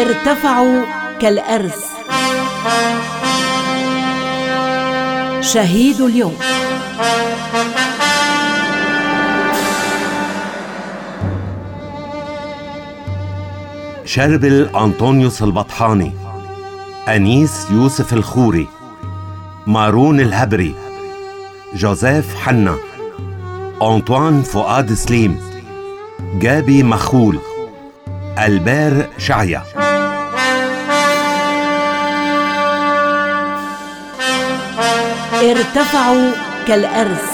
ارتفعوا كالأرز. شهيد اليوم. شربل أنطونيوس البطحاني، أنيس يوسف الخوري، مارون الهبري، جوزيف حنا، أنطوان فؤاد سليم، جابي مخول، ألبير شعيا. ارتفعوا كالأرز.